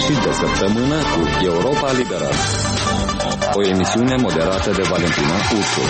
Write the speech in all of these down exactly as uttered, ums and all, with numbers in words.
sfârșit de săptămână cu Europa Liberă, o emisiune moderată de Valentina Ursu.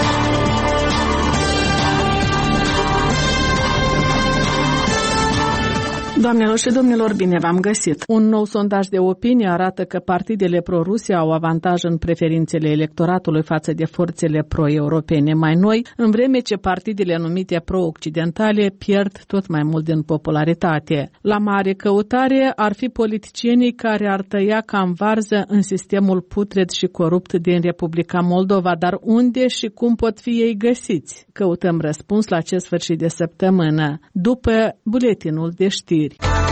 Doamnelor și domnilor, bine v-am găsit. Un nou sondaj de opinie arată că partidele pro-Rusia au avantaj în preferințele electoratului față de forțele pro-europene mai noi, în vreme ce partidele numite pro-occidentale pierd tot mai mult din popularitate. La mare căutare ar fi politicienii care ar tăia ca în varză în sistemul putred și corupt din Republica Moldova, dar unde și cum pot fi ei găsiți? Căutăm răspuns la acest sfârșit de săptămână, după buletinul de știri.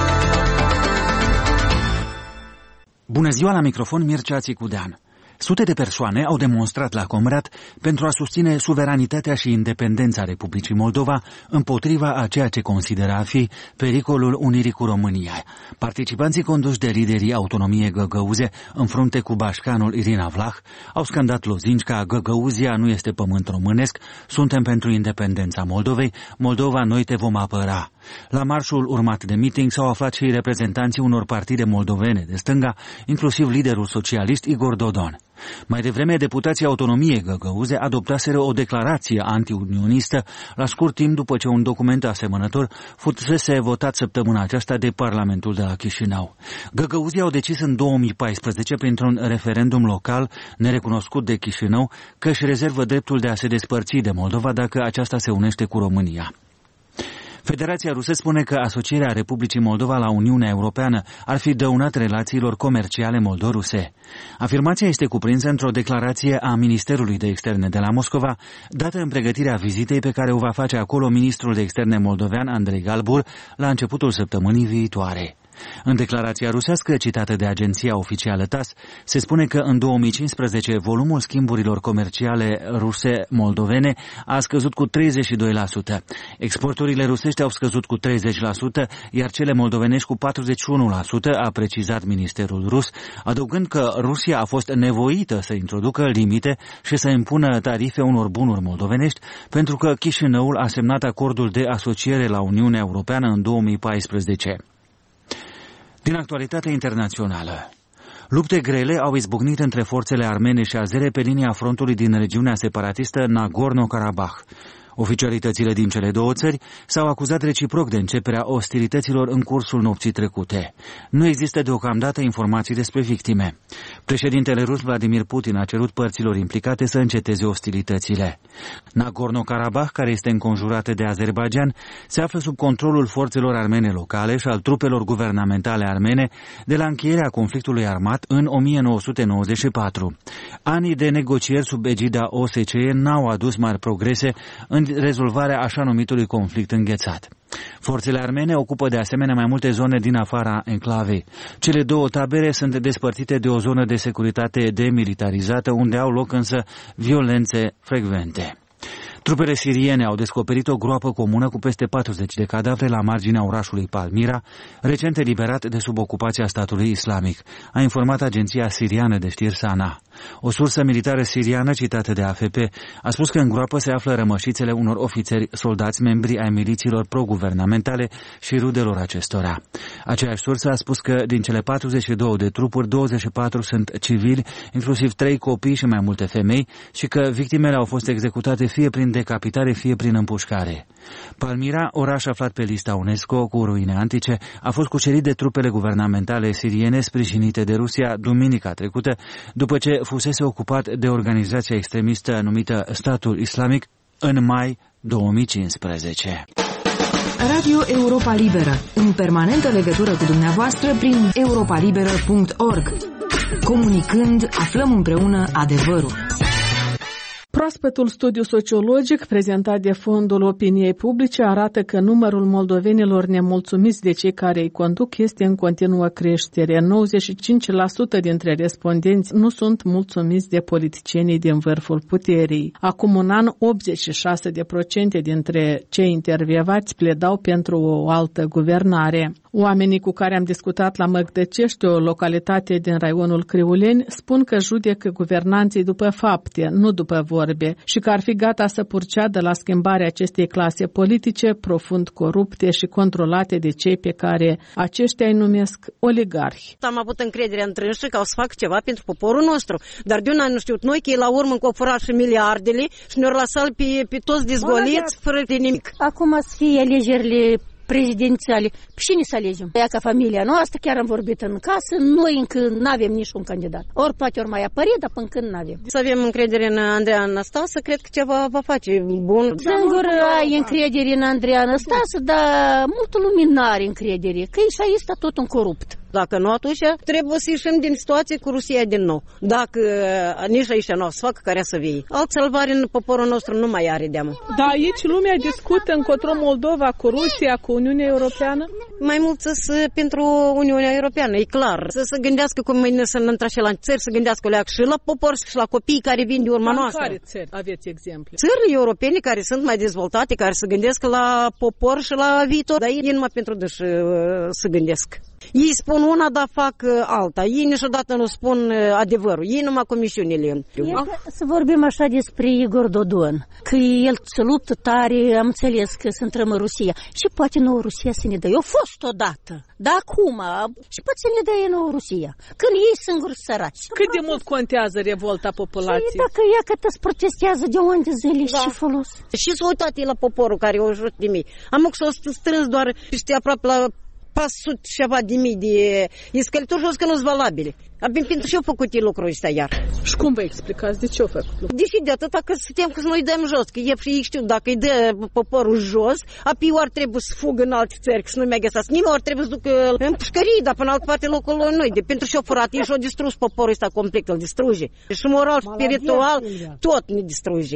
Bună ziua, la microfon Mircea Țicudean. Sute de persoane au demonstrat la Comrat pentru a susține suveranitatea și independența Republicii Moldova împotriva a ceea ce consideră a fi pericolul unirii cu România. Participanții conduși de liderii autonomiei găgăuze în frunte cu bașcanul Irina Vlah au scandat lozinci ca Găgăuzia nu este pământ românesc, suntem pentru independența Moldovei, Moldova noi te vom apăra. La marșul urmat de meeting s-au aflat și reprezentanții unor partide moldovene de stânga, inclusiv liderul socialist Igor Dodon. Mai devreme, deputații autonomiei găgăuze adoptaseră o declarație antiunionistă la scurt timp după ce un document asemănător fusese votat săptămâna aceasta de Parlamentul de la Chișinău. Găgăuzii au decis în două mii paisprezece, printr-un referendum local nerecunoscut de Chișinău, că își rezervă dreptul de a se despărți de Moldova dacă aceasta se unește cu România. Federația Rusă spune că asocierea Republicii Moldova la Uniunea Europeană ar fi dăunat relațiilor comerciale moldo-ruse. Afirmația este cuprinsă într-o declarație a Ministerului de Externe de la Moscova, dată în pregătirea vizitei pe care o va face acolo ministrul de externe moldovean Andrei Galbur la începutul săptămânii viitoare. În declarația rusească citată de agenția oficială TASS, se spune că în două mii cincisprezece volumul schimburilor comerciale ruse-moldovene a scăzut cu treizeci și doi la sută. Exporturile rusești au scăzut cu treizeci la sută, iar cele moldovenești cu patruzeci și unu la sută, a precizat ministerul rus, adăugând că Rusia a fost nevoită să introducă limite și să impună tarife unor bunuri moldovenești, pentru că Chișinăul a semnat acordul de asociere la Uniunea Europeană în două mii paisprezece. Din actualitatea internațională. Lupte grele au izbucnit între forțele armene și azere pe linia frontului din regiunea separatistă Nagorno-Karabakh. Oficialitățile din cele două țări s-au acuzat reciproc de începerea ostilităților în cursul nopții trecute. Nu există deocamdată informații despre victime. Președintele rus Vladimir Putin a cerut părților implicate să înceteze ostilitățile. Nagorno-Karabakh, care este înconjurată de Azerbaidjan, se află sub controlul forțelor armene locale și al trupelor guvernamentale armene de la încheierea conflictului armat în o mie nouă sute nouăzeci și patru. Anii de negocieri sub egida O S C E n-au adus mari progrese în rezolvarea așa numitului conflict înghețat. Forțele armene ocupă de asemenea mai multe zone din afara enclavei. Cele două tabere sunt despărțite de o zonă de securitate demilitarizată, unde au loc însă violențe frecvente. Trupele siriene au descoperit o groapă comună cu peste patruzeci de cadavre la marginea orașului Palmira, recent eliberat de sub ocupația statului islamic, a informat agenția siriană de știri Sana. O sursă militară siriană citată de A F P a spus că în groapă se află rămășițele unor ofițeri soldați membri ai milițiilor pro-guvernamentale și rudelor acestora. Aceeași sursă a spus că din cele patruzeci și două de trupuri, douăzeci și patru sunt civili, inclusiv trei copii și mai multe femei, și că victimele au fost executate fie prin decapitare, fie prin împușcare. Palmira, oraș aflat pe lista UNESCO cu ruine antice, a fost cucerit de trupele guvernamentale siriene sprijinite de Rusia duminica trecută, după ce fusese ocupat de organizația extremistă numită Statul Islamic în mai două mii cincisprezece. Radio Europa Liberă, în permanentă legătură cu dumneavoastră prin europa liberă punct org. Comunicând, aflăm împreună adevărul. Proaspătul studiu sociologic prezentat de Fondul Opiniei Publice arată că numărul moldovenilor nemulțumiți de cei care îi conduc este în continuă creștere. nouăzeci și cinci la sută dintre respondenți nu sunt mulțumiți de politicienii din vârful puterii. Acum un an, optzeci și șase la sută dintre cei intervievați pledau pentru o altă guvernare. Oamenii cu care am discutat la Măgdăcești, o localitate din raionul Criuleni, spun că judecă guvernanții după fapte, nu după vorbe, și că ar fi gata să purceadă la schimbarea acestei clase politice profund corupte și controlate de cei pe care aceștia îi numesc oligarhi. Am avut încredere în trânși că o să facă ceva pentru poporul nostru, dar de una nu știut noi că ei la urmă încă au furat și miliardele și ne-au lăsat pe, pe toți dezgoliți fără de nimic. Acum să fie alegerile prezidențiale. Pe cine să alegem? Ea ca familia noastră, chiar am vorbit în casă, noi încă nu avem niciun candidat. Ori poate ori mai apărea, dar până când nu avem. Să avem încredere în Andreea Năstase, cred că ceva va face bun. Singur ai încredere în Andreea Năstase, dar multă lume nu are încredere, că e și aici tot un corupt. Dacă nu, atunci trebuie să ieșim din situație cu Rusia din nou. Dacă nici aici nu o să facă care să vie. Alt salvare în poporul nostru nu mai are deamă. Da, aici lumea discută încotro Moldova cu Rusia, cu Uniunea Europeană? Mai mult să pentru Uniunea Europeană, e clar. Să se gândească cum mâine să ne intrașe la țări, să gândească o leac și la popor și la copiii care vin de urma noastră. Care țări aveți exemple? Țările europene care sunt mai dezvoltate, care se gândesc la popor și la viitor, dar ei numai pentru dâși să gândesc. Ei spun una, dar fac alta. Ei niciodată nu spun adevărul. Ei numai comisiunile. Să vorbim așa despre Igor Dodon, că el se luptă tare, am înțeles că se întrămă Rusia. Și poate nouă Rusia să ne dă. Eu fost odată, dar acum, și poate să ne dă nouă Rusia, când ei singuri săraci. Cât de mult contează revolta populației? Și dacă ea că te protestează de unde zile, da. Și folos? Și s-au uitat la poporul care o ajută de mii. Am că s-au strâns doar peste aproape la patru sute ceva de mii de iscălituri jos că nu-s valabile. Abia pentru ce au făcut ei lucrul ăsta iar? Și cum vă explicați? De ce au făcut lucrul? Deși de atâta că suntem că noi dăm jos, că e și ei știu, dacă îi dă poporul jos, apoi ori trebuie să fugă în alte țări, că să nu mai găsească nimeni, ori trebuie să ducă în pușcării, dar până altă parte locul noi. De pentru ce au furat, ei și-au distrus poporul ăsta complet, îl distruge. Și moral, spiritual, tot ne distruge.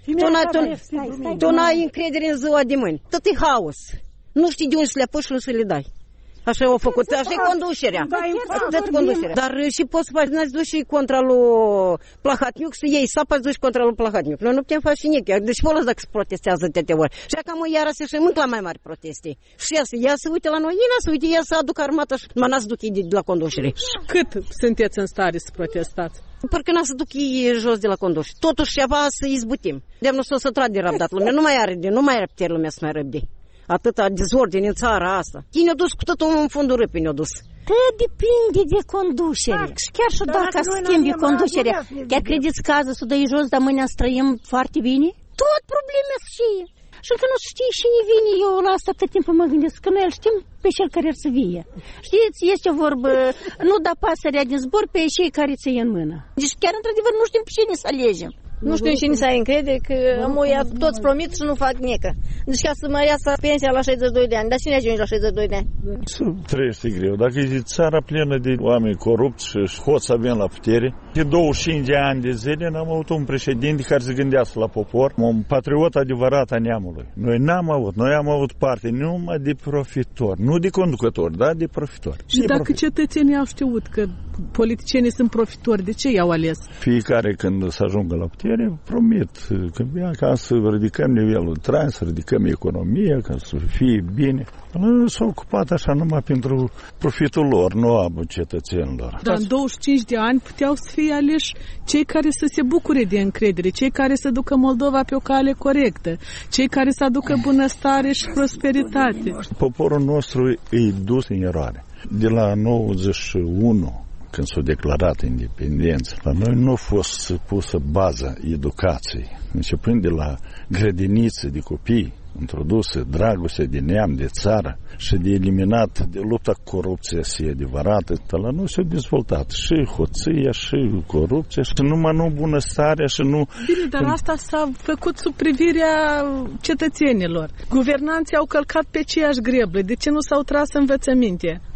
Tu n-ai încredere în ziua de mâini. Tot e haos. Nu știi de unde să le apuci și nu să le dai. Așa au făcut, așa e conducerea. conducerea. Dar și poți să faci, n-ați dus și contra lui Plahatniuc, să iei sapa, duci contra lui Plahatniuc. Noi nu putem face și nici. Deci folos dacă se protestează atâtea ori. Și acum iară se și mânc la mai mari proteste. Și ea să, ea să uite la noi, ei n-a să uite, ea să aducă armata și mă n-a să duc ei de, de la conducere. Cât sunteți în stare să protestați? Parcă n-a să duc ei jos de la conducere. Totuși ceva să izbutim. De-am nu s-o să trag de răbdat lumea. Nu mai are, nu mai are putere lumea să mai răbde. Atâta dezordine în țara asta. Ei ne-au dus cu totul în fundul râpii, ne-au dus. Că depinde de conducere. Și chiar și dacă schimbi conducerea, chiar credeți că azi să dai jos, dar mâine să trăim foarte bine? Tot probleme și Și că nu știi cine vine, eu la asta tot timpul mă gândesc, că noi îl știm pe cel care ar să vie. Știți, este o vorbă, nu da pasărea din zbor pe cei care ți-e în mână. Deci chiar într-adevăr nu știm pe cine să alegem. Nu știu cine să ai încredere, că amuia toți promit și nu fac niecă. Deci ca să mă iasă pensia la șaizeci și doi de ani. Dar cine ajunge la șaizeci și doi de ani? Să trăiești greu. Dacă e țara plină de oameni corupți și hoți avem la putere, de douăzeci și cinci de ani de zile n-am avut un președinte care se gândească la popor, un patriot adevărat a neamului. Noi n-am avut, noi am avut parte numai de profitori, nu de conducători, dar de profitori. Și de dacă profitori. Cetățenii au știut că politicienii sunt profitori, de ce i-au ales? Fiecare când să ajungă la putere, promit că bine, ca să ridicăm nivelul trai, să ridicăm economia, ca să fie bine. Nu s-au ocupat așa numai pentru profitul lor, nu a cetățenilor. Dar în douăzeci și cinci de ani puteau să fie aleși cei care să se bucure de încredere, cei care să ducă Moldova pe o cale corectă, cei care să aducă bunăstare și prosperitate. Poporul nostru e dus în eroare. De la nouăzeci și unu, când s-a declarat independența, la noi nu a fost pusă baza educației, începând de la grădinițe de copii, introduse dragoste de neam, de țară și de eliminat de lupta cu corupția și adevărată. La noi s-a dezvoltat și hoția, și corupția, și numai nu bunăstarea, și nu... Bine, dar asta s-a făcut sub privirea cetățenilor. Guvernanții au călcat pe aceeași greblă. De ce nu s-au tras învățăminte?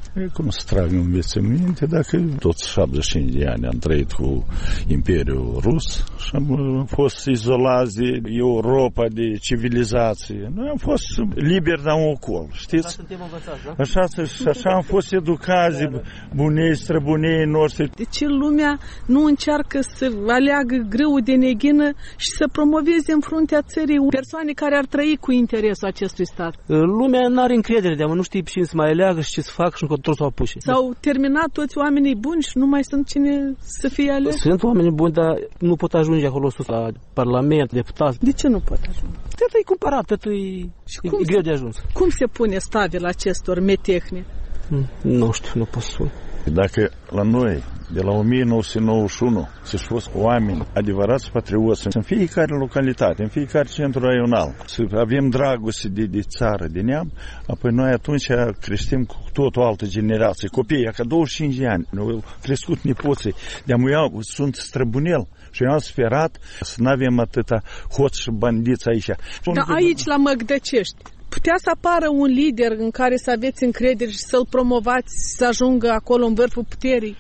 E cum să trag învățăminte dacă toți șaptezeci și cinci de ani am trăit cu Imperiul Rus și am fost izolați de Europa, de civilizație. Noi am fost liberi de un ocol, știți? Așa suntem învățați, da? Așa, și așa am fost educați de bunei, străbunei noștri. De ce lumea nu încearcă să aleagă grâul de neghină și să promoveze în fruntea țării persoane care ar trăi cu interesul acestui stat? Lumea nu are încredere de-amă, nu știe cine să mai aleagă și ce să facă și încă tot să o apuce. S-au terminat toți oamenii buni și nu mai sunt cine să fie ales? Sunt oameni buni, dar nu pot ajunge acolo sus la Parlament, deputați. De ce nu pot ajunge? Tot e cumpărat, tot e, e, e greu de ajuns. Cum se pune stabil acestor metehni? Nu știu, nu pot spune. Dacă la noi, de la o mie nouă sute nouăzeci și unu, să-și fost oameni adevărați patrioți în fiecare localitate, în fiecare centru raional, să avem dragoste de, de țară, de neam, apoi noi atunci creștem cu tot o altă generație. Copiii, ca douăzeci și cinci de ani, au crescut nepoții, de-amu iau, sunt străbunel. Și eu am sperat să nu avem atâta hoți și bandiți aici. Dar aici, la Măgdăcești, putea să apară un lider în care să aveți încredere și să-l promovați, să ajungă acolo în vârful puterii?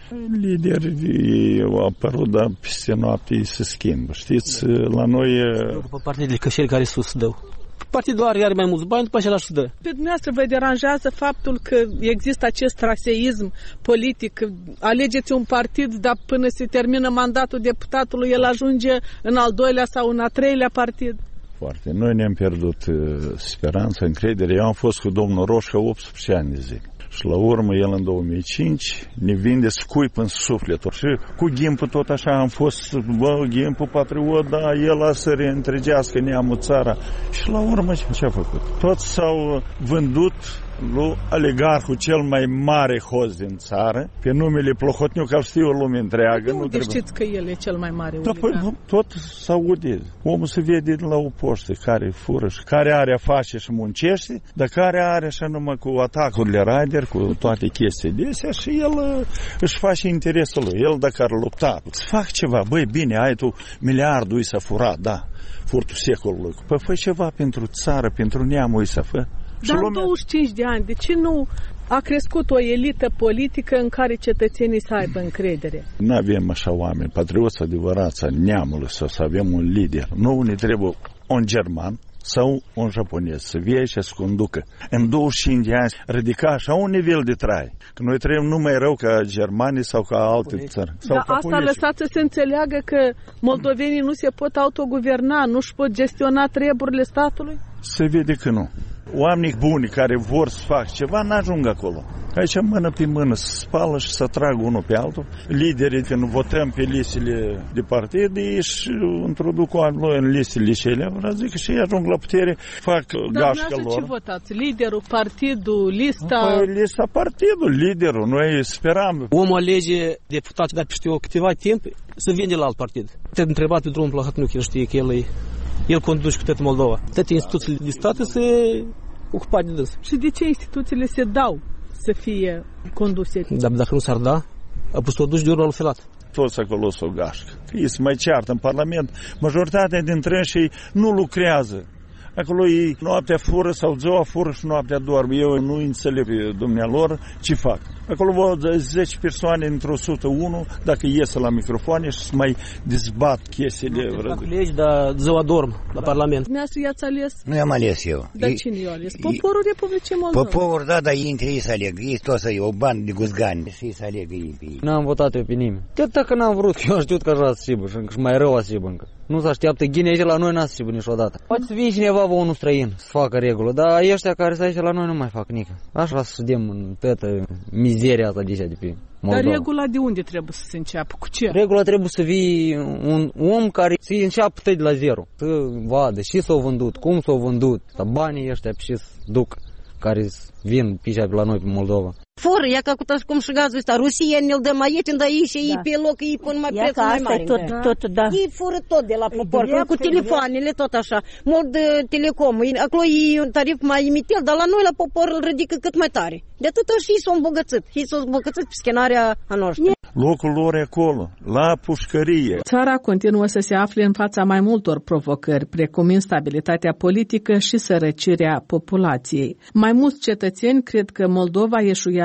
Liderii au apărut, dar peste noapte se schimbă. Știți, la noi... După partidele cășeri care sus dau. Partidul are, are mai mulți bani, după aceea își dă. Pe dumneavoastră vă deranjează faptul că există acest traseism politic, că alegeți un partid, dar până se termină mandatul deputatului, el ajunge în al doilea sau în al treilea partid? Foarte. Noi ne-am pierdut uh, speranța, încredere. Eu am fost cu domnul Roșca optsprezece ani de zi. Și la urmă, el în două mii cinci ne vinde scuip în sufletul. Și cu Ghimpul tot așa am fost, bă, Ghimpul patriot, da, el a să reîntregească neamul țara. Și la urmă ce a făcut? Toți s-au vândut lui oligarhul cel mai mare hoț din țară, pe numele Plohotniuc, al știu o lume întreagă. De nu unde trebuie... știți că el e cel mai mare da, oligarh? păi, tot s-aude. Omul se vede la o poștă care fură și care are afaceri și muncește, dar care are așa numai cu atacurile raider, cu toate chestiile de astea și el își face interesul lui. El dacă ar lupta, să fac ceva, băi, bine, ai tu miliardul s-a furat, da, furtul secolului. Păi fă ceva pentru țară, pentru neamul să fă. Dar lumea... douăzeci și cinci de ani, de ce nu a crescut o elită politică în care cetățenii să aibă încredere? Nu avem așa oameni, patrioți adevărați al neamului, sau să avem un lider. Nu ne trebuie un german sau un japonez să vie și să conducă. În douăzeci și cinci de ani ridica așa un nivel de trai. Că noi trăim numai rău ca germanii sau ca alte țări. Dar asta a lăsat să se înțeleagă că moldovenii nu se pot autoguverna, nu își pot gestiona treburile statului? Se vede că nu. Oamenii buni care vor să facă ceva n-ajung acolo. Aici mână pe mână să spală și să tragă unul pe altul. Liderii, când votăm pe listele de partid, ei își introduc oamenii în listele și ele. Vreau zic că și ei ajung la putere, fac dar gașca lor. Dar ce votați? Liderul, partidul, lista? Păi lista, partidul, liderul. Noi speram. Omul alege deputații, dar peste o câteva timp să vină la alt partid. Te-am întrebat pe drumul Plahotniuc, el știe că el e... El conduce cu toată Moldova. Toate instituțiile de stat se ocupa de dâns. Și de ce instituțiile se dau să fie conduse? Dar dacă nu s-ar da, a pus o duci de urmă lui Filat. Toți acolo s-o gașcă. Ei se mai ceartă în Parlament. Majoritatea dintre ei nu lucrează. Acolo ei noaptea fură sau ziua fură și noaptea doarme. Eu nu înțeleg dumnealor ce fac. Acolo văd zece persoane într-o sută unu, dacă iese la microfoane și mai dezbat chestiile. Nu fac legi, dar ziua dorm la Parlament. Dumneavoastră i-ați ales? Nu i-am ales eu. Dar cine i-a ales? Poporul Republicii Moldova. Poporul, da, dar ei între ei să aleg. Ei toți să iau bani de guzgani și să aleg ei pe ei. N-am votat eu pe nimeni. Tot dacă n-am vrut, eu am știut că așa să sibă și mai rău a sibă încă. Nu se așteaptă ghinea aici la noi, n-a să sibă niciodată. Poate să vine cineva, vă, unul străin, să facă regulă, dar ăștia care sunt aici la noi nu mai fac nică. Așa să vedem în toată mizeria asta de aici de pe Moldova. Dar regula de unde trebuie să se înceapă? Cu ce? Regula trebuie să vii un om care să înceapă tot de la zero. Să vadă și s-au vândut, cum s-au vândut, dar banii ăștia și să duc, care vin pe la noi pe Moldova. Fără, ia ca cu cum și gazul ăsta, Rusia ne-l dă mai ieftin, dar ei și ei pe loc, ei pun mai prețul mai mare. Tot, tot, da. Ei fură tot de la popor, cu telefoanele, tot așa, mod de telecom. Acolo e un tarif mai mitel, dar la noi la popor îl ridică cât mai tare. De atât și ei s-au îmbogățit, ei s-au îmbogățit pe scenarea a noastră. Locul lor e acolo, la pușcărie. Țara continuă să se afle în fața mai multor provocări, precum instabilitatea politică și sărăcirea populației. Mai mulți cetățeni cred că Moldova eșuia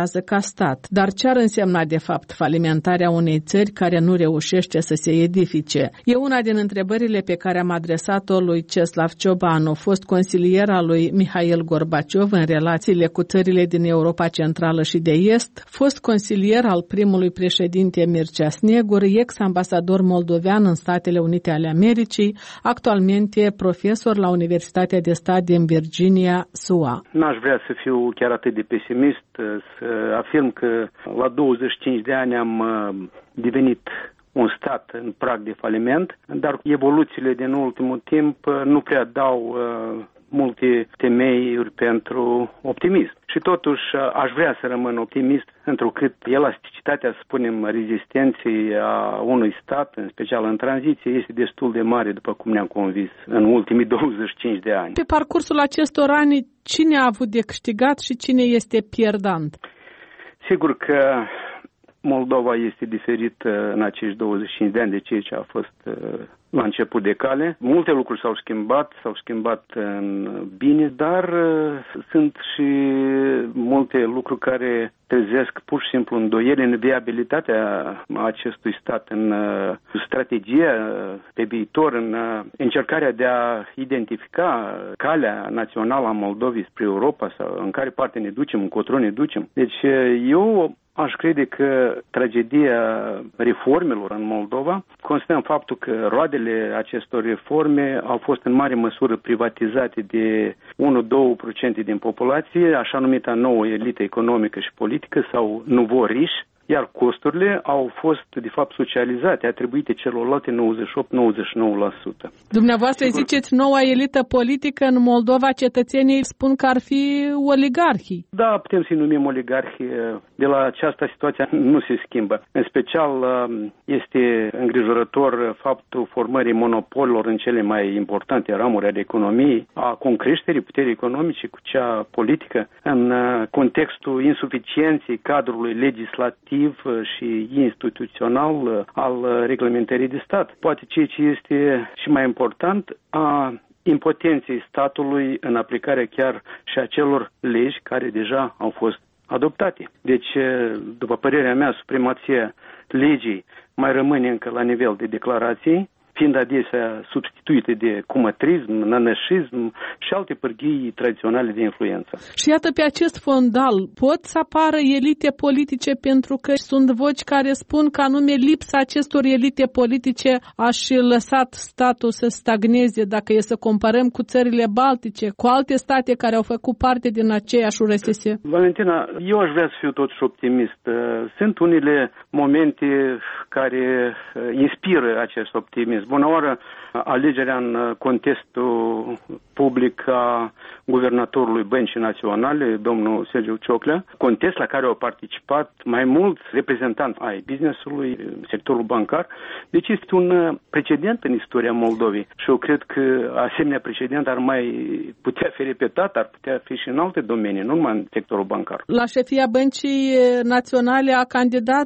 funcționează ca stat. Dar ce ar însemna de fapt falimentarea unei țări care nu reușește să se edifice? E una din întrebările pe care am adresat-o lui Ceslav Ciobanu, fost consilier al lui Mihail Gorbaciov în relațiile cu țările din Europa Centrală și de Est, fost consilier al primului președinte Mircea Snegur, ex-ambasador moldovean în Statele Unite ale Americii, actualmente profesor la Universitatea de Stat din Virginia, S U A. N-aș vrea să fiu chiar atât de pesimist, să afirm că la douăzeci și cinci de ani am devenit un stat în prag de faliment, dar evoluțiile din ultimul timp nu prea dau multe temeiuri pentru optimism. Și totuși aș vrea să rămân optimist, întrucât elasticitatea, să spunem, rezistenței a unui stat, în special în tranziție, este destul de mare, după cum ne-am convins în ultimii douăzeci și cinci de ani. Pe parcursul acestor ani, cine a avut de câștigat și cine este pierdant? Sigur că Moldova este diferită în acești douăzeci și cinci de ani de ceea ce a fost la început de cale. Multe lucruri s-au schimbat, s-au schimbat în bine, dar sunt și multe lucruri care trezesc pur și simplu îndoieli în viabilitatea acestui stat, în strategia pe viitor, în încercarea de a identifica calea națională a Moldovei spre Europa, sau în care parte ne ducem, încotro ne ducem. Deci eu aș crede că tragedia reformelor în Moldova constă în faptul că roadele acestor reforme au fost în mare măsură privatizate de unu doi la sută din populație, așa numita nouă elită economică și politică sau nouveau-riche, iar costurile au fost, de fapt, socializate, atribuite celorlalte nouăzeci și opt la nouăzeci și nouă la sută. Dumneavoastră Sigur. ziceți noua elită politică în Moldova, cetățenii spun că ar fi oligarhii. Da, putem să-i numim oligarhii. De la această situație nu se schimbă. În special este îngrijorător faptul formării monopolilor în cele mai importante ramuri ale economiei, a concreșterii puterii economice cu cea politică, în contextul insuficienței cadrului legislativ și instituțional al reglementării de stat. Poate ceea ce este și mai important, a impotenței statului în aplicarea chiar și a celor legi care deja au fost adoptate. Deci, după părerea mea, supremația legii mai rămâne încă la nivel de declarații, fiind adesea substituite de cumătrism, nănășism și alte pârghii tradiționale de influență. Și iată, pe acest fondal pot să apară elite politice, pentru că sunt voci care spun că anume lipsa acestor elite politice a și lăsat statul să stagneze, dacă e să comparăm cu țările baltice, cu alte state care au făcut parte din aceeași U R S S. Valentina, eu aș vrea să fiu totuși optimist. Sunt unele momente care inspiră acest optimism. Bună oară, alegerea în contextul public a guvernatorului Băncii Naționale, domnul Sergiu Cioclea, contest la care au participat mai mulți reprezentanți ai business-ului, sectorul bancar. Deci este un precedent în istoria Moldovei și eu cred că asemenea precedent ar mai putea fi repetat, ar putea fi și în alte domenii, nu numai în sectorul bancar. La șefia Băncii Naționale a candidat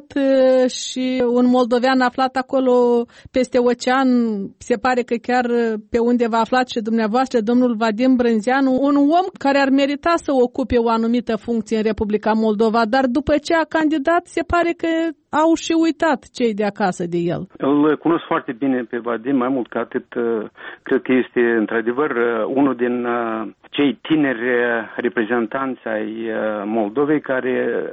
și un moldovean aflat acolo peste ocean, se pare că chiar pe unde v-a aflat și dumneavoastră, domnul Vadim Brânzeanu, un om care ar merita să ocupe o anumită funcție în Republica Moldova, dar după ce a candidat, se pare că au și uitat cei de acasă de el. Îl cunosc foarte bine pe Vadim, mai mult ca atât, cred că este într-adevăr unul din cei tineri reprezentanți ai Moldovei care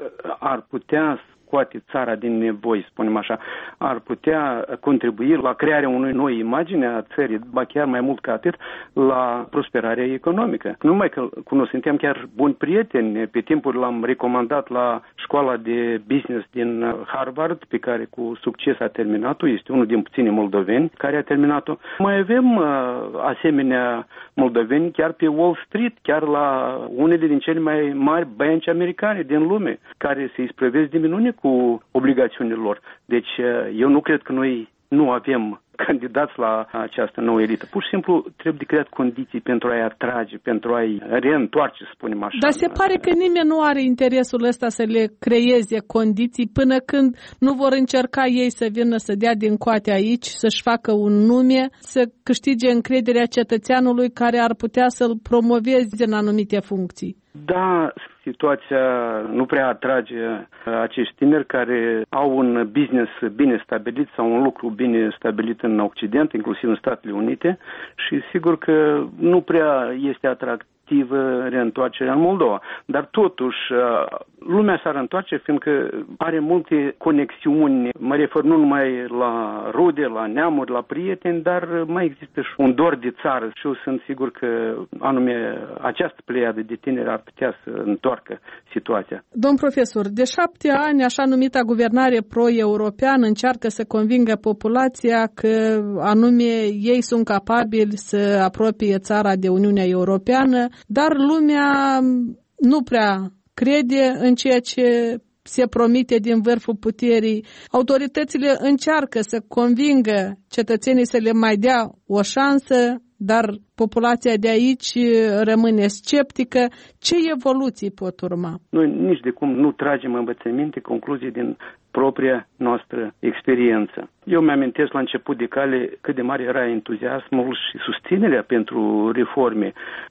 ar putea scoate țara din nevoi, spunem așa, ar putea contribui la crearea unei noi imagini a țării, ba chiar mai mult ca atât, la prosperarea economică. Nu numai că suntem chiar buni prieteni, pe timpuri l-am recomandat la școala de business din Harvard, pe care cu succes a terminat-o, este unul din puțini moldoveni care a terminat-o. Mai avem uh, asemenea moldoveni chiar pe Wall Street, chiar la unele din cele mai mari bănci americane din lume, care se isprăvesc de minune cu obligațiunile lor. Deci eu nu cred că noi nu avem candidați la această nouă elită. Pur și simplu trebuie de creat condiții pentru a-i atrage, pentru a-i reîntoarce, să spunem așa. Dar se pare că nimeni nu are interesul ăsta să le creeze condiții până când nu vor încerca ei să vină să dea din coate aici, să-și facă un nume, să câștige încrederea cetățeanului care ar putea să-l promoveze în anumite funcții. Da, situația nu prea atrage acești tineri care au un business bine stabilit sau un lucru bine stabilit în Occident, inclusiv în Statele Unite, și sigur că nu prea este atractiv reîntoarcerea în Moldova. Dar totuși, lumea s-ar întoarce fiindcă are multe conexiuni, mă refer nu numai la rude, la neamuri, la prieteni, dar mai există și un dor de țară și eu sunt sigur că anume această pleiadă de tineri ar putea să întoarcă situația. Domn profesor, de șapte ani, așa numita guvernare pro-europeană încearcă să convingă populația că anume ei sunt capabili să apropie țara de Uniunea Europeană, dar lumea nu prea crede în ceea ce se promite din vârful puterii. Autoritățile încearcă să convingă cetățenii să le mai dea o șansă, dar populația de aici rămâne sceptică. Ce evoluții pot urma? Noi nici de cum nu tragem învățăminte, concluzii din propria noastră experiență. Eu mi-amintesc la început de cale cât de mare era entuziasmul și susținerea pentru reforme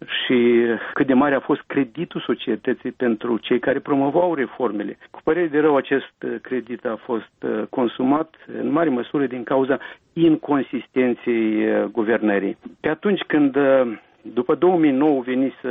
și cât de mare a fost creditul societății pentru cei care promovau reformele. Cu părere de rău, acest credit a fost consumat în mare măsură din cauza inconsistenței guvernării. Pe atunci când după două mii nouă venise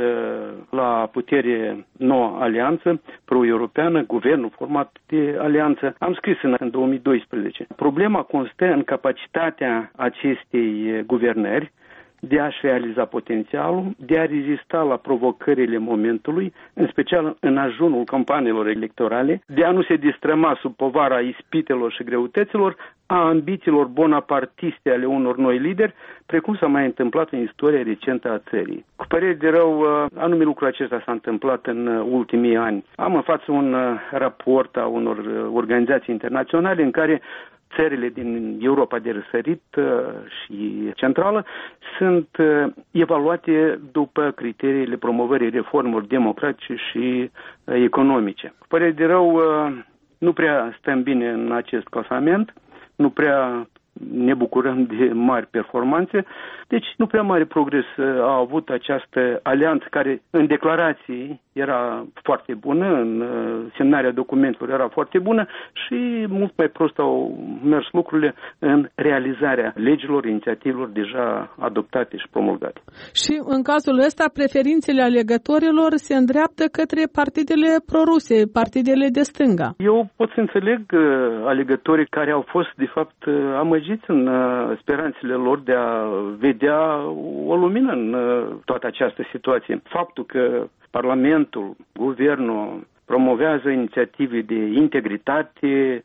la putere noua alianță pro-europeană, guvernul format de alianță. Am scris în, în două mii doisprezece. Problema constă în capacitatea acestei guvernări de a-și realiza potențialul, de a rezista la provocările momentului, în special în ajunul campaniilor electorale, de a nu se distrăma sub povara ispitelor și greutăților, a ambițiilor bonapartiste ale unor noi lideri, precum s-a mai întâmplat în istoria recentă a țării. Cu părere de rău, anume lucrul acesta s-a întâmplat în ultimii ani. Am în față un raport a unor organizații internaționale în care țările din Europa de răsărit și centrală sunt evaluate după criteriile promovării reformelor democratice și economice. Cu părere de rău, nu prea stăm bine în acest clasament, nu prea ne bucurăm de mari performanțe, deci nu prea mare progres a avut această alianță care în declarații era foarte bună, în semnarea documentelor era foarte bună și mult mai prost au mers lucrurile în realizarea legilor, inițiativelor deja adoptate și promulgate. Și în cazul ăsta, preferințele alegătorilor se îndreaptă către partidele proruse, partidele de stânga. Eu pot să înțeleg alegătorii care au fost, de fapt, amăgiți în speranțele lor de a vedea o lumină în toată această situație. Faptul că Parlamentul, Guvernul promovează inițiative de integritate,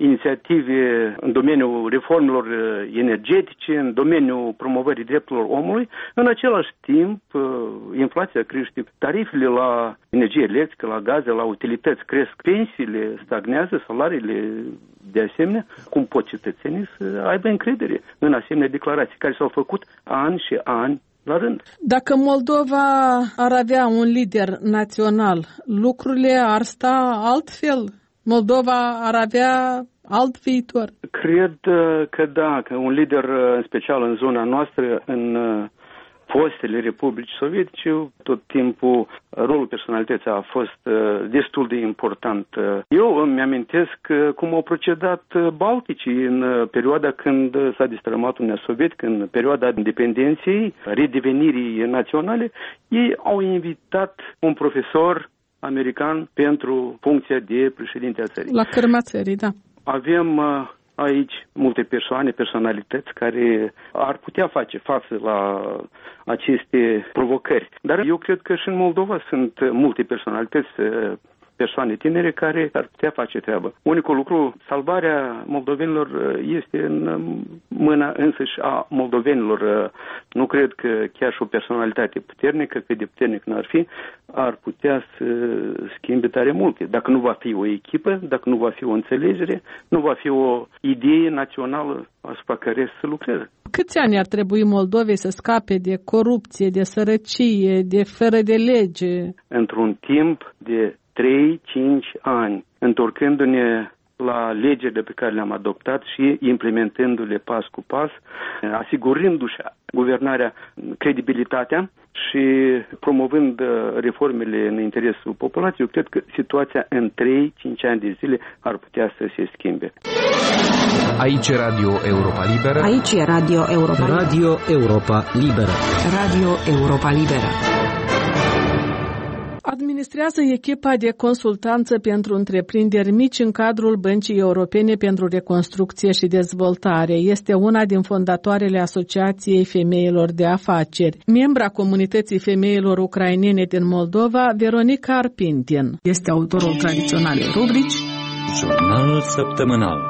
inițiative în domeniul reformelor energetice, în domeniul promovării drepturilor omului. În același timp, inflația crește, tarifele la energie electrică, la gaze, la utilități cresc, pensiile stagnează, salariile de asemenea. Cum pot cetățenii să aibă încredere în asemenea declarații care s-au făcut ani și ani la rând? Dacă Moldova ar avea un lider național, lucrurile ar sta altfel? Moldova ar avea alt viitor? Cred că da, că un lider, în special în zona noastră, în fostele republici sovietice, tot timpul rolul personalității a fost destul de important. Eu îmi amintesc cum au procedat balticii în perioada când s-a destrămat Uniunea Sovietică, în perioada independenței, redevenirii naționale. Ei au invitat un profesor american pentru funcția de președinte a țării. La cârma țării, da. Avem aici multe persoane, personalități care ar putea face față la aceste provocări. Dar eu cred că și în Moldova sunt multe personalități, persoane tinere care ar putea face treabă. Unicul lucru, salvarea moldovenilor este în mâna însăși a moldovenilor. Nu cred că chiar și o personalitate puternică, cât de puternic n-ar fi, ar putea să schimbe tare multe. Dacă nu va fi o echipă, dacă nu va fi o înțelegere, nu va fi o idee națională asupra care să lucreze. Câți ani ar trebui Moldovei să scape de corupție, de sărăcie, de fără de lege? Într-un timp de trei cinci ani, întorcându-ne la legile pe care le-am adoptat și implementându-le pas cu pas, asigurându-și guvernarea credibilitatea și promovând reformele în interesul populației, eu cred că situația în trei cinci ani de zile ar putea să se schimbe. Aici e Radio Europa Liberă. Aici e Radio Europa Liberă. Radio Europa Liberă. Radio Europa Liberă. Administrează echipa de consultanță pentru întreprinderi mici în cadrul Băncii Europene pentru Reconstrucție și Dezvoltare. Este una din fondatoarele Asociației Femeilor de Afaceri. Membra comunității femeilor ucrainene din Moldova, Veronica Arpintin. Este autorul tradiționalei rubrici Jurnalul săptămânal.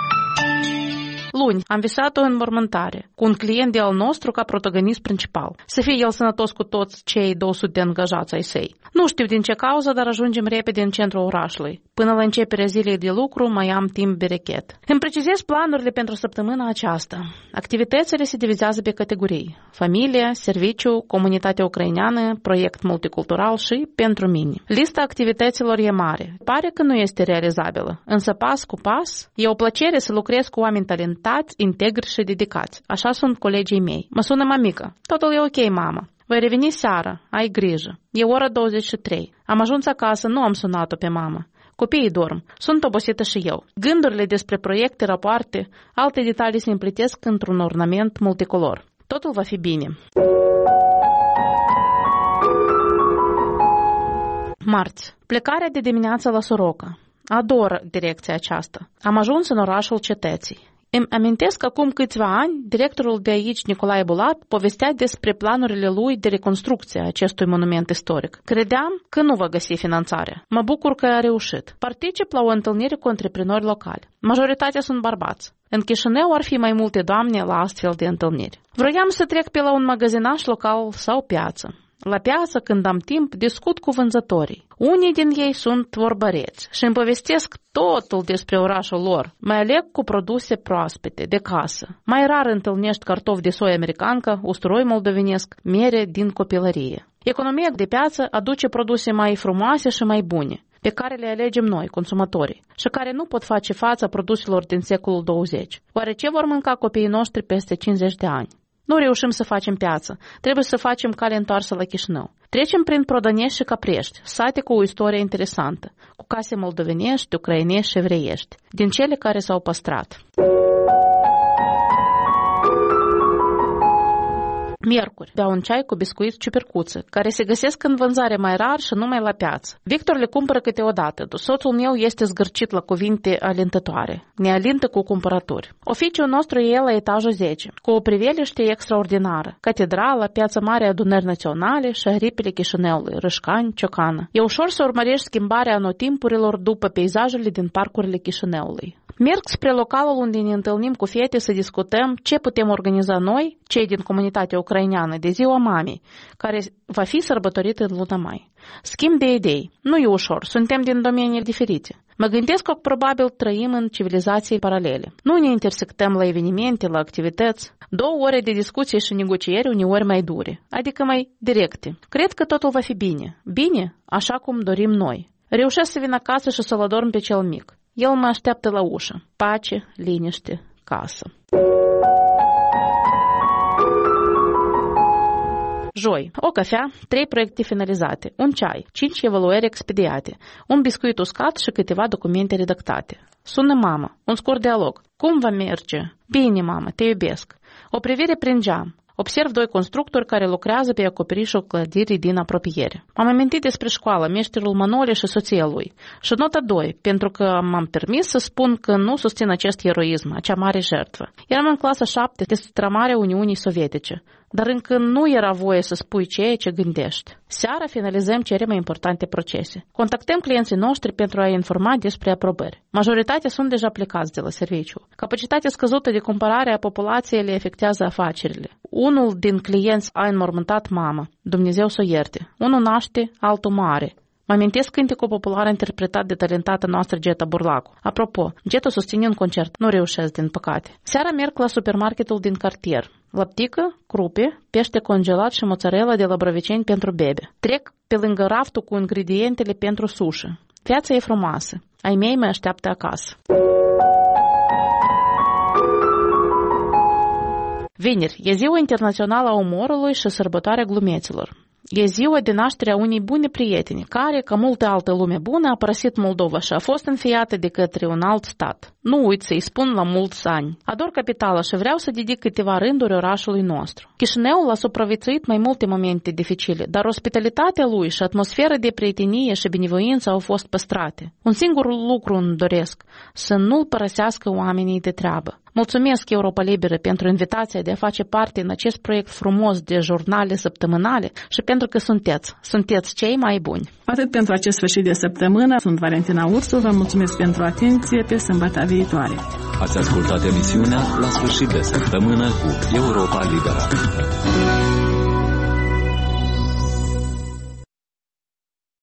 Luni am visat o înmormântare cu un client de al nostru ca protagonist principal. Să fie el sănătos cu toți cei două sute de angajați ai săi. Nu știu din ce cauză, dar ajungem repede în centrul orașului. Până la începerea zilei de lucru mai am timp berechet. Îmi precizez planurile pentru săptămâna aceasta. Activitățile se divizează pe categorii: familie, serviciu, comunitate ucraineană, proiect multicultural și pentru mine. Lista activităților e mare. Pare că nu este realizabilă, însă pas cu pas e o plăcere să lucrez cu oameni talentați, integri și dedicați. Așa sunt colegii mei. Mă sună mămică. Totul e ok, mama. Voi reveni seara, ai grijă. E ora douăzeci și trei. Am ajuns acasă, nu am sunat-o pe mama. Copiii dorm. Sunt obosită și eu. Gândurile despre proiecte, rapoarte, alte detalii se împlitesc într-un ornament multicolor. Totul va fi bine. Marți. Plecarea de dimineață la Soroca. Ador direcția aceasta. Am ajuns în orașul cetății. Îmi amintesc că acum câțiva ani, directorul de aici, Nicolae Bulat, povestea despre planurile lui de reconstrucție a acestui monument istoric. Credeam că nu va găsi finanțare. Mă bucur că a reușit. Particip la o întâlnire cu antreprenori locali. Majoritatea sunt bărbați. În Chișinău ar fi mai multe doamne la astfel de întâlniri. Vroiam să trec pe la un magazinaș local sau piață. La piață, când am timp, discut cu vânzătorii. Unii din ei sunt vorbăreți și îmi povestesc totul despre orașul lor. Mai aleg cu produse proaspete, de casă. Mai rar întâlnești cartofi de soi americancă, usturoi moldovenesc, mere din copilărie. Economia de piață aduce produse mai frumoase și mai bune, pe care le alegem noi, consumatorii, și care nu pot face față produselor din secolul douăzeci. Oare ce vor mânca copiii noștri peste cincizeci de ani? Nu reușim să facem piață. Trebuie să facem cale întoarsă la Chișinău. Trecem prin Prodănești și Caprești, sate cu o istorie interesantă, cu case moldovenești, ucrainești și evreiești, din cele care s-au păstrat. Miercuri, beau un ceai cu biscuiți ciupercuță, care se găsesc în vânzare mai rar și numai la piață. Victor le cumpără câteodată. Soțul meu este zgârcit la cuvinte alintătoare. Ne alintă cu cumpărături. Oficiul nostru e la etajul zece, cu o priveliște extraordinară. Catedrala, Piața Mare, Adunări Naționale și aripile Chișinăului, Râșcani, Ciocană. E ușor să urmărești schimbarea anotimpurilor după peisajele din parcurile Chișinăului. Merg spre localul unde ne întâlnim cu fete să discutăm ce putem organiza noi, cei din comunitatea ucraineană, de ziua mamei, care va fi sărbătorită în luna mai. Schimb de idei. Nu e ușor, suntem din domenii diferite. Mă gândesc că probabil trăim în civilizații paralele. Nu ne intersectăm la evenimente, la activități. Două ore de discuție și negocieri uneori mai dure, adică mai directe. Cred că totul va fi bine. Bine, așa cum dorim noi. Reușesc să vin acasă și să-l adorm pe cel mic. El mă așteaptă la ușă. Pace, liniște, casă. Joi, o cafea, trei proiecte finalizate, un ceai, cinci evaluări expediate, un biscuit uscat și câteva documente redactate. Sună mama, un scurt dialog. Cum va merge? Bine, mamă, te iubesc. O privire prin geam. Observ doi constructori care lucrează pe acoperișul clădirii din apropiere. Am amintit despre școală, meșterul Manole și soția lui. Și nota doi, pentru că m-am permis să spun că nu susțin acest eroism, acea mare jertfă. Eram în clasa șapte de strămarea Uniunii Sovietice, dar încă nu era voie să spui ceea ce gândești. Seara finalizăm cele mai importante procese. Contactăm clienții noștri pentru a informa despre aprobări. Majoritatea sunt deja plecați de la serviciu. Capacitatea scăzută de cumpărare a populației le afectează afacerile. Unul din clienți a înmormântat mama. Dumnezeu să o ierte. Unul naște, altul mare. Mă amintesc cântecul popular interpretat de talentata noastră Geta Burlacu. Apropo, Geta susține un concert. Nu reușesc, din păcate. Seara merg la supermarketul din cartier. Laptică, crupe, pește congelat și mozzarella de la Brăviceni pentru bebe. Trec pe lângă raftul cu ingredientele pentru sushi. Viața e frumoasă. Ai mei mă așteaptă acasă. Vineri, e ziua internațională a umorului și sărbătoarea glumeților. E ziua de naștere a unei bune prieteni, care, ca multă altă lume bună, a părăsit Moldova și a fost înfiată de către un alt stat. Nu uit să-i spun la mulți ani. Ador capitala și vreau să dedic câteva rânduri orașului nostru. Chișinăul a supraviețuit mai multe momente dificile, dar ospitalitatea lui și atmosfera de prietenie și binevoință au fost păstrate. Un singur lucru îmi doresc, să nu-l părăsească oamenii de treabă. Mulțumesc Europa Liberă pentru invitația de a face parte în acest proiect frumos de jurnale săptămânale și pentru că sunteți, sunteți cei mai buni. Atât pentru acest sfârșit de săptămână. Sunt Valentina Ursu, vă mulțumesc pentru atenție, pe sâmbătă viitoare. Ați ascultat emisiunea La sfârșit de săptămână cu Europa Liberă.